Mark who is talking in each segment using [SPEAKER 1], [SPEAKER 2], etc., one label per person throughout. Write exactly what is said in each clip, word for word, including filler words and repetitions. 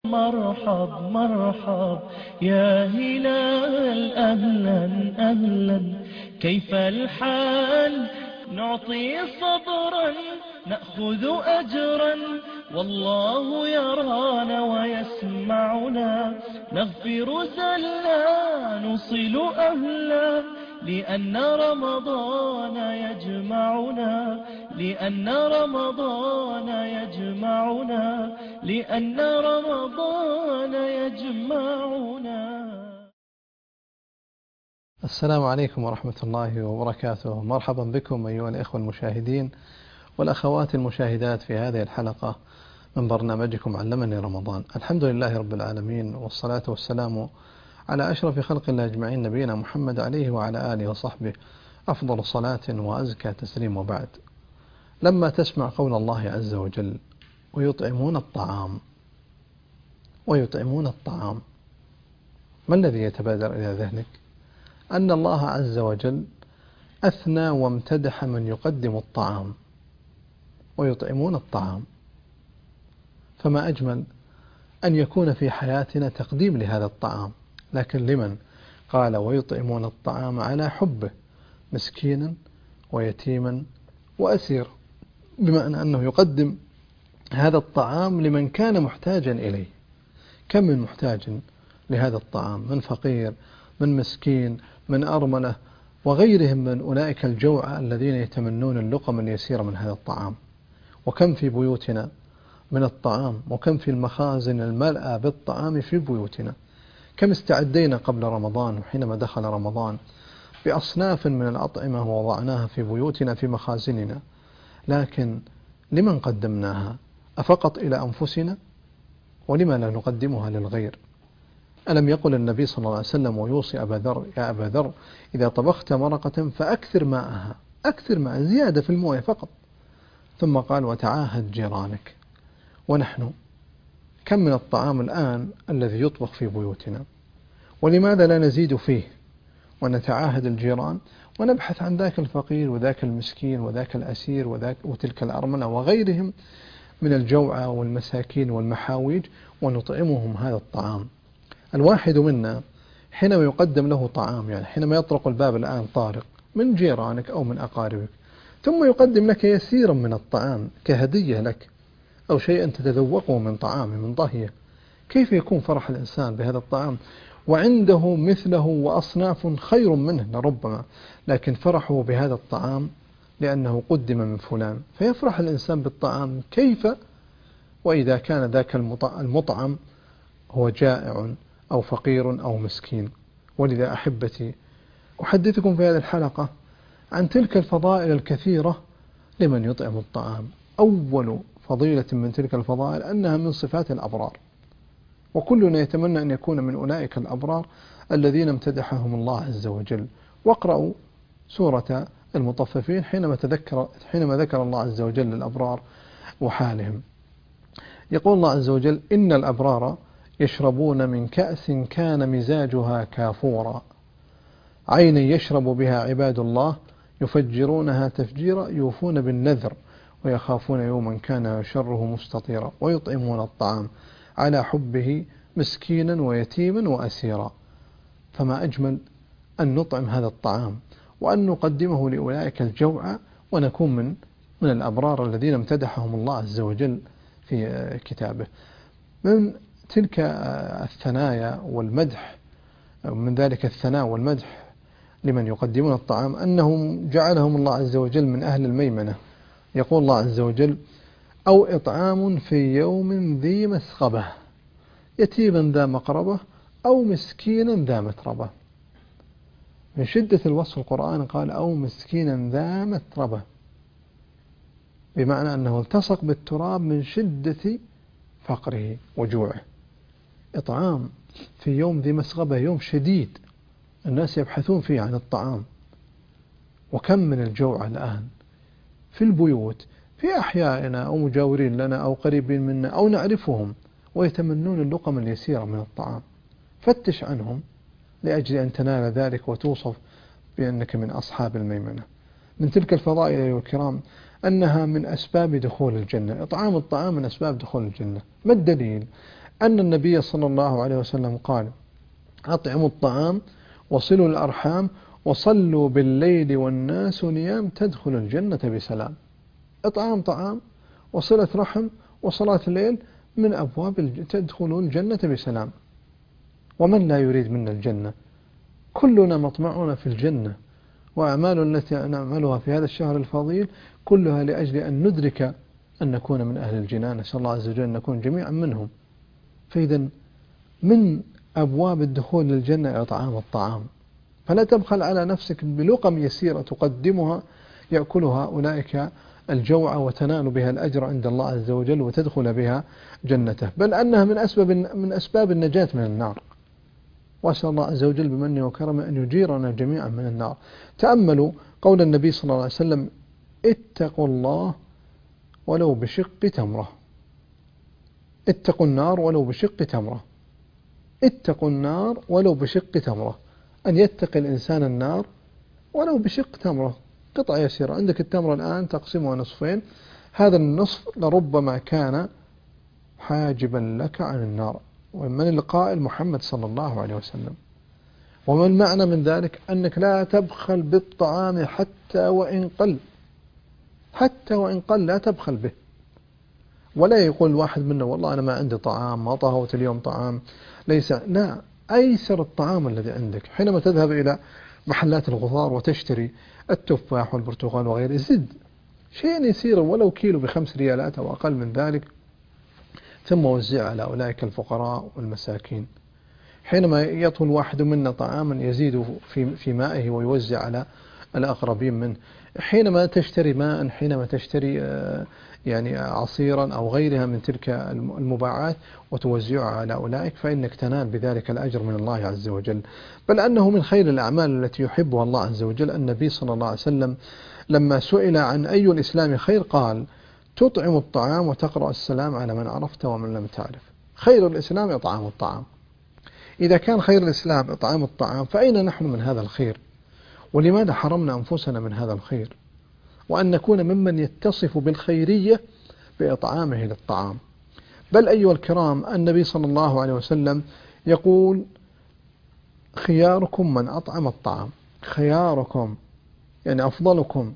[SPEAKER 1] مرحب مرحب يا هلال أهلا أهلا، كيف الحال؟ نعطي صبرا نأخذ أجرا، والله يرانا ويسمعنا، نغفر زلا نصل أهلا، لأن رمضان يجمعنا، لأن رمضان يجمعنا، لأن رمضان يجمعنا.
[SPEAKER 2] السلام عليكم ورحمة الله وبركاته. مرحبا بكم أيها الإخوة المشاهدين والأخوات المشاهدات في هذه الحلقة من برنامجكم علمني رمضان. الحمد لله رب العالمين، والصلاة والسلام على أشرف خلق الله أجمعين، نبينا محمد عليه وعلى آله وصحبه أفضل صلاة وأزكى تسليم. وبعد، لما تسمع قول الله عز وجل ويطعمون الطعام ويطعمون الطعام ما الذي يتبادر إلى ذهنك؟ أن الله عز وجل أثنى وامتدح من يقدم الطعام ويطعمون الطعام، فما أجمل أن يكون في حياتنا تقديم لهذا الطعام، لكن لمن؟ قال ويطعمون الطعام على حبه مسكينا ويتيما وأسير، بمعنى أنه يقدم هذا الطعام لمن كان محتاجا إليه. كم من محتاج لهذا الطعام، من فقير، من مسكين، من أرملة، وغيرهم من أولئك الجوعى الذين يتمنون اللقم اليسير من هذا الطعام. وكم في بيوتنا من الطعام، وكم في المخازن الملأى بالطعام في بيوتنا. كم استعدينا قبل رمضان وحينما دخل رمضان بأصناف من الأطعمة ووضعناها في بيوتنا في مخازننا، لكن لمن قدمناها؟ أفقط إلى أنفسنا؟ ولما لا نقدمها للغير؟ ألم يقل النبي صلى الله عليه وسلم ويوصي أبا ذر يا أبا ذر إذا طبخت مرقة فأكثر ماءها، أكثر ماء، زيادة في الموية فقط، ثم قال وتعاهد جيرانك. ونحن كم من الطعام الآن الذي يطبخ في بيوتنا، ولماذا لا نزيد فيه ونتعاهد الجيران ونبحث عن ذاك الفقير وذاك المسكين وذاك الأسير وذاك وتلك الأرملة وغيرهم من الجوعى والمساكين والمحاويج، ونطعمهم هذا الطعام. الواحد منا حينما يقدم له طعام، يعني حينما يطرق الباب الآن طارق من جيرانك أو من أقاربك، ثم يقدم لك يسيرا من الطعام كهدية لك، أو شيئا تتذوقه من طعامه من ضهيه، كيف يكون فرح الإنسان بهذا الطعام وعنده مثله وأصناف خير منه لربما، لكن فرحه بهذا الطعام لأنه قدم من فلان، فيفرح الإنسان بالطعام. كيف وإذا كان ذاك المطعم هو جائع أو فقير أو مسكين؟ ولذا أحبتي أحدثكم في هذه الحلقة عن تلك الفضائل الكثيرة لمن يطعم الطعام. أول فضيلة من تلك الفضائل أنها من صفات الأبرار، وكلنا يتمنى أن يكون من أولئك الأبرار الذين امتدحهم الله عز وجل. واقرأوا سورة المطففين حينما تذكر حينما ذكر الله عز وجل الأبرار وحالهم. يقول الله عز وجل إن الأبرار يشربون من كأس كان مزاجها كافورا، عينا يشرب بها عباد الله يفجرونها تفجيرا، يوفون بالنذر ويخافون يوما كان شره مستطيرا، ويطعمون الطعام على حبه مسكينا ويتيما وأسيرا. فما أجمل أن نطعم هذا الطعام وأن نقدمه لأولئك الجوعى، ونكون من من الأبرار الذين امتدحهم الله عز وجل في كتابه. من تلك الثنايا والمدح، من ذلك الثناء والمدح لمن يقدمون الطعام أنهم جعلهم الله عز وجل من أهل الميمنة. يقول الله عز وجل أو إطعام في يوم ذي مسغبة، يتيما ذا مقربة أو مسكينا ذا متربة. من شدة الوصف القرآن قال أو مسكينا ذا متربة، بمعنى أنه التصق بالتراب من شدة فقره وجوعه. إطعام في يوم ذي مسغبة، يوم شديد الناس يبحثون فيه عن الطعام. وكم من الجوع الآن في البيوت، في أحيائنا أو مجاورين لنا أو قريبين منا أو نعرفهم، ويتمنون اللقم اليسيرة من الطعام. فتش عنهم لأجل أن تنال ذلك وتوصف بأنك من أصحاب الميمنة. من تلك الفضائل أيها الكرام أنها من أسباب دخول الجنة. إطعام الطعام من أسباب دخول الجنة. ما الدليل؟ أن النبي صلى الله عليه وسلم قال: أطعموا الطعام وصلوا الأرحام وصلوا بالليل والناس نيام تدخل الجنة بسلام. إطعام طعام وصلة رحم وصلاة الليل من أبواب تدخل الجنة بسلام. ومن لا يريد منا الجنة؟ كلنا مطمعون في الجنة، وأعمال التي نعملها في هذا الشهر الفضيل كلها لأجل أن ندرك أن نكون من أهل الجنان، نسأل الله عز وجل أن نكون جميعا منهم. فإذا من أبواب الدخول للجنة إطعام الطعام، فلا تبخل على نفسك بلقم يسيرة تقدمها يأكلها أولئك الجوع وتنال بها الأجر عند الله عز وجل وتدخل بها جنته، بل أنها من أسباب من أسباب النجاة من النار. وأسأل الله عز وجل بمنه وكرمه أن يجيرنا جميعا من النار. تأملوا قول النبي صلى الله عليه وسلم: اتقوا الله ولو بشق تمرة. اتقوا النار ولو بشق تمرة. اتقوا النار ولو بشق تمرة. أن يتقي الإنسان النار ولو بشق تمرة، قطعة يسيرة. عندك التمرة الآن تقسمها نصفين، هذا النصف لربما كان حاجبا لك عن النار. ومن القائل؟ محمد صلى الله عليه وسلم. وما المعنى من ذلك؟ أنك لا تبخل بالطعام حتى وإن قل، حتى وإن قل لا تبخل به. ولا يقول واحد منا: والله أنا ما عندي طعام، ما طهوت اليوم طعام، ليس. لا، أيسر الطعام الذي عندك. حينما تذهب إلى محلات الخضار وتشتري التفاح والبرتقال وغيره، زد شيء يسير ولو كيلو بخمس ريالات أو أقل من ذلك، ثم وزع على أولئك الفقراء والمساكين. حينما يطهو واحد منا طعاما يزيد في في مائه ويوزع على الأقربين منه. حينما تشتري ماء، حينما تشتري يعني عصيرا أو غيرها من تلك المباعات وتوزعها على أولئك، فإنك تنال بذلك الأجر من الله عز وجل. بل أنه من خير الأعمال التي يحبها الله عز وجل. النبي صلى الله عليه وسلم لما سئل عن أي الإسلام خير قال: تطعم الطعام وتقرأ السلام على من عرفت ومن لم تعرف. خير الإسلام إطعام الطعام. إذا كان خير الإسلام إطعام الطعام، فأين نحن من هذا الخير؟ ولماذا حرمنا أنفسنا من هذا الخير؟ وأن نكون ممن يتصف بالخيرية بإطعامه للطعام. بل أيها الكرام، النبي صلى الله عليه وسلم يقول: خياركم من أطعم الطعام. خياركم يعني أفضلكم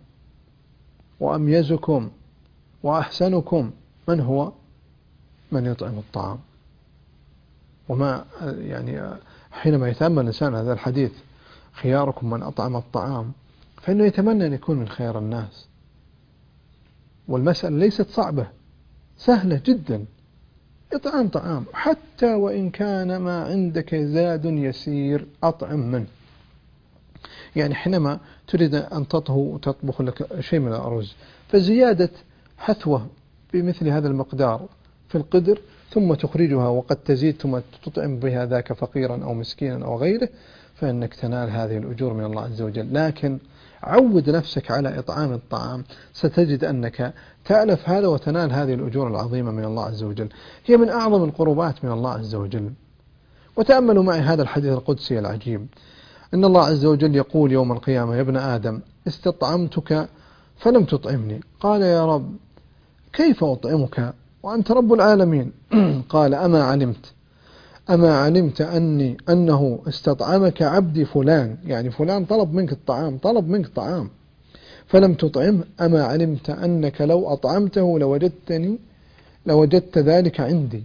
[SPEAKER 2] وأميزكم وأحسنكم من هو؟ من يطعم الطعام. وما يعني حينما يتأمل الإنسان هذا الحديث: خياركم من أطعم الطعام، فإنه يتمنى أن يكون من خير الناس. والمسألة ليست صعبة، سهلة جدا. إطعام طعام، حتى وإن كان ما عندك زاد يسير أطعم منه. يعني حينما تريد أن تطهو وتطبخ لك شيء من الأرز، فزيادة حثوة بمثل هذا المقدار في القدر ثم تخرجها وقد تزيد ثم تطعم بها ذاك فقيرا أو مسكينا أو غيره، فإنك تنال هذه الأجور من الله عز وجل. لكن عود نفسك على إطعام الطعام، ستجد أنك تألف هذا وتنال هذه الأجور العظيمة من الله عز وجل. هي من أعظم القربات من الله عز وجل. وتأملوا معي هذا الحديث القدسي العجيب. إن الله عز وجل يقول يوم القيامة: يا ابن آدم استطعمتك فلم تطعمني. قال: يا رب كيف أطعمك وأنت رب العالمين؟ قال: أما علمت أما علمت أني أنه استطعمك عبدي فلان، يعني فلان طلب منك الطعام، طلب منك طعام فلم تطعمه. أما علمت أنك لو أطعمته لوجدتني لوجدت ذلك عندي.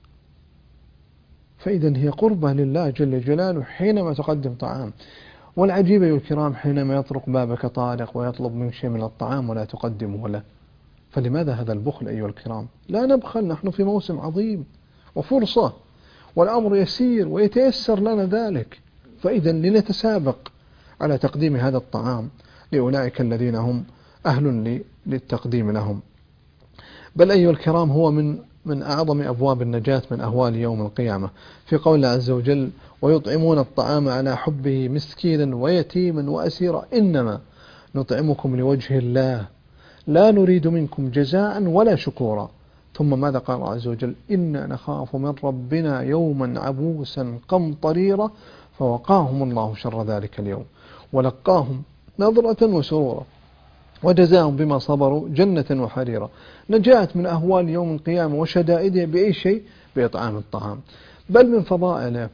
[SPEAKER 2] فإذا هي قربة لله جل جلاله حينما تقدم طعام. والعجيب يا الكرام، حينما يطرق بابك طارق ويطلب منك شيء من الطعام ولا تقدمه له. فلماذا هذا البخل أيها الكرام؟ لا نبخل، نحن في موسم عظيم وفرصة، والأمر يسير ويتيسر لنا ذلك. فإذا لنتسابق على تقديم هذا الطعام لأولئك الذين هم أهل للتقديم لهم. بل أيها الكرام، هو من من أعظم أبواب النجاة من أهوال يوم القيامة، في قول الله عز وجل: ويطعمون الطعام على حبه مسكينا ويتيما وأسيرا إنما نطعمكم لوجه الله لا نريد منكم جزاء ولا شكورا. ثم ماذا قال الله عز وجل؟ إنا نخاف من ربنا يوما عبوسا قمطريرا فوقاهم الله شر ذلك اليوم ولقاهم نظرة وسرورا وجزاهم بما صبروا جنة وحريرا. نجاة من أهوال يوم القيامة وشدائدها بأي شيء؟ بإطعام الطعام. بل من فضائله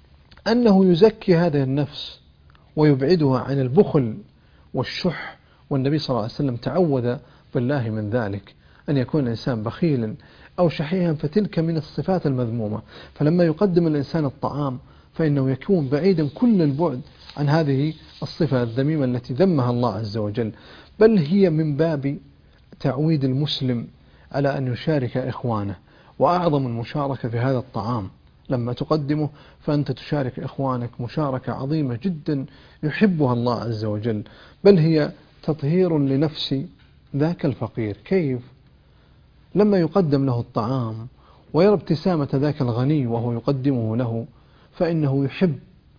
[SPEAKER 2] أنه يزكي هذه النفس ويبعدها عن البخل والشح، والنبي صلى الله عليه وسلم تعوذ بالله من ذلك، أن يكون الإنسان بخيلا أو شحيحا، فتلك من الصفات المذمومة. فلما يقدم الإنسان الطعام فإنه يكون بعيدا كل البعد عن هذه الصفة الذميمة التي ذمها الله عز وجل. بل هي من باب تعويد المسلم على أن يشارك إخوانه، وأعظم المشاركة في هذا الطعام لما تقدمه فأنت تشارك إخوانك مشاركة عظيمة جدا يحبها الله عز وجل. بل هي تطهير لنفس ذاك الفقير. كيف؟ لما يقدم له الطعام ويرى ابتسامة ذاك الغني وهو يقدمه له، فإنه يحب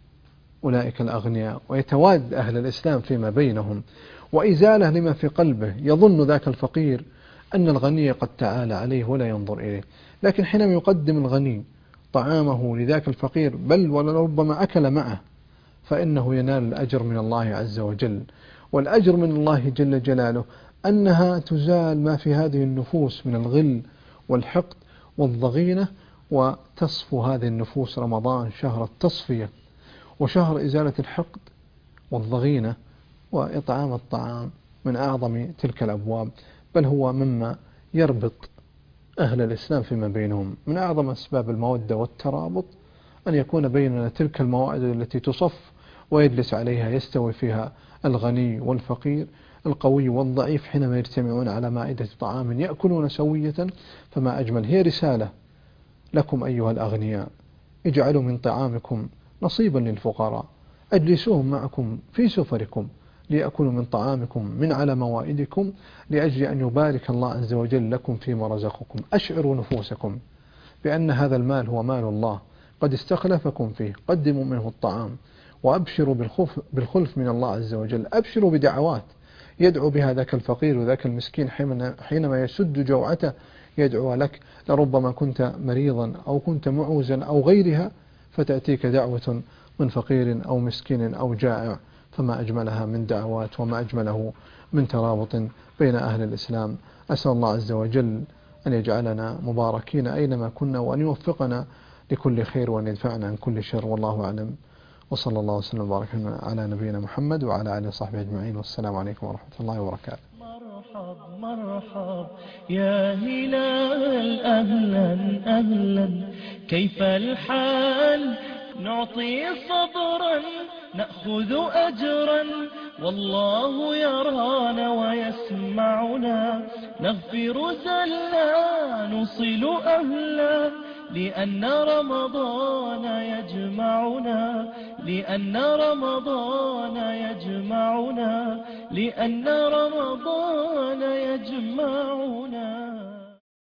[SPEAKER 2] أولئك الأغنياء ويتواد أهل الإسلام فيما بينهم، وإزالة لما في قلبه. يظن ذاك الفقير أن الغني قد تعالى عليه ولا ينظر إليه، لكن حينما يقدم الغني طعامه لذاك الفقير بل ولربما أكل معه، فإنه ينال الأجر من الله عز وجل. والأجر من الله جل جلاله أنها تزال ما في هذه النفوس من الغل والحقد والضغينة، وتصفو هذه النفوس. رمضان شهر التصفية وشهر إزالة الحقد والضغينة، وإطعام الطعام من أعظم تلك الأبواب، بل هو مما يربط أهل الإسلام فيما بينهم. من أعظم أسباب المودة والترابط أن يكون بيننا تلك الموائد التي تصف ويجلس عليها يستوي فيها الغني والفقير، القوي والضعيف، حينما يجتمعون على مائدة طعام يأكلون سوية. فما أجمل. هي رسالة لكم أيها الأغنياء، اجعلوا من طعامكم نصيبا للفقراء، أجلسوهم معكم في سفركم ليأكلوا من طعامكم من على موائدكم، لأجل أن يبارك الله عز وجل لكم فيما رزقكم. أشعروا نفوسكم بأن هذا المال هو مال الله قد استخلفكم فيه. قدموا منه الطعام وأبشروا بالخلف من الله عز وجل. أبشروا بدعوات يدعو بها ذاك الفقير وذاك المسكين حينما يسد جوعته يدعو لك. لربما كنت مريضا أو كنت معوزا أو غيرها، فتأتيك دعوة من فقير أو مسكين أو جائع، فما أجملها من دعوات وما أجمله من ترابط بين أهل الإسلام. أسأل الله عز وجل أن يجعلنا مباركين أينما كنا، وأن يوفقنا لكل خير وأن يدفعنا عن كل شر، والله أعلم. وصلى الله وسلم وبارك على نبينا محمد وعلى آله وصحبه أجمعين، والسلام عليكم ورحمة الله وبركاته.
[SPEAKER 1] مرحب مرحب يا هلال أهلا أهلا، كيف الحال؟ نعطي صبرا نأخذ أجرا، والله يرانا ويسمعنا. نغفر زلا نصل أهلا، لأن رمضان يجمعنا، لأن رمضان يجمعنا، لأن رمضان يجمعنا.